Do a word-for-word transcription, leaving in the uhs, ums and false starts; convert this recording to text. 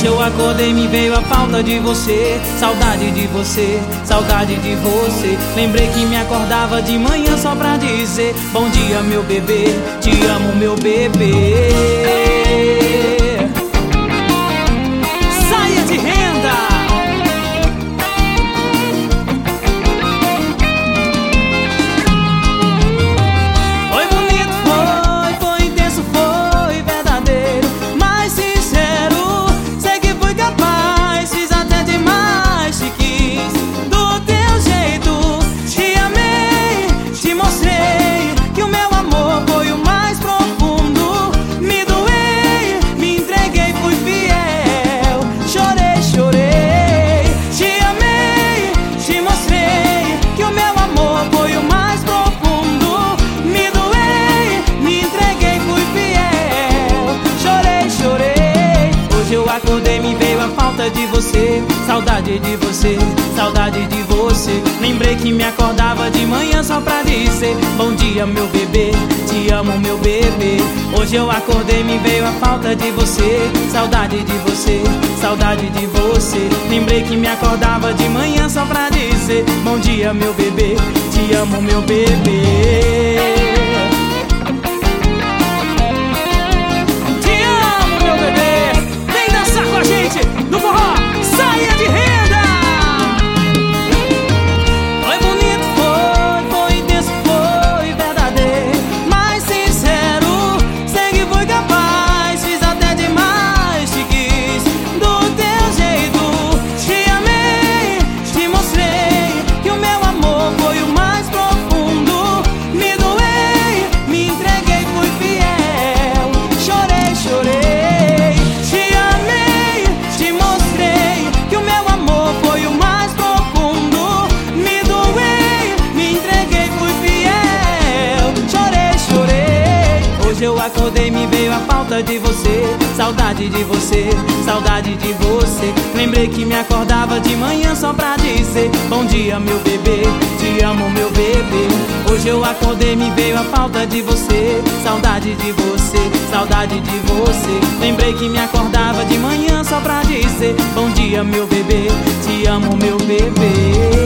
Hoje eu acordei, me veio a falta de você. Saudade de você, saudade de você. Lembrei que me acordava de manhã só pra dizer: bom dia, meu bebê, te amo, meu bebê. Saia de renda. Foi bonito, foi, foi intenso, foi verdadeiro, mais sincero. Sei que fui capaz, fiz até demais, te quis do teu jeito. Te amei, te mostrei que o meu amor foi o mais profundo. Me doei, me entreguei, fui fiel. Chorei, chorei. Te amei, te mostrei que o meu amor foi o mais profundo. Me doei, me entreguei, fui fiel. Chorei, chorei. Hoje eu acordei, me veio a falta de você. Saudade de você, saudade de você. Lembrei que me acordava de manhã só pra dizer: bom dia, meu bebê, te amo, meu bebê. Hoje eu acordei, me veio a falta de você. Saudade de você, saudade de você. Lembrei que me acordava de manhã só pra dizer: bom dia, meu bebê, te amo, meu bebê. Te amo, meu bebê. Vem dançar com a gente no forró. Saia de renda. Foi bonito, foi, foi intenso, foi verdadeiro, mais sincero. Sei que fui capaz, fiz até demais, te quis do teu jeito. Te amei, te mostrei que o meu amor foi o mais profundo. Me doei, me entreguei, fui fiel. Chorei, chorei. Te amei, te mostrei que o meu amor foi o mais profundo. Me doei, me entreguei, fui fiel. Chorei, chorei. Hoje eu acordei, me veio a falta de você. Saudade de você, saudade de você. Lembrei que me acordava de manhã só pra dizer: bom dia, meu bebê, te amo, meu bebê. Hoje eu acordei, me veio a falta de você. Saudade de você, saudade de você. Lembrei que me acordava de manhã só pra dizer: bom dia, meu bebê, te amo, meu bebê.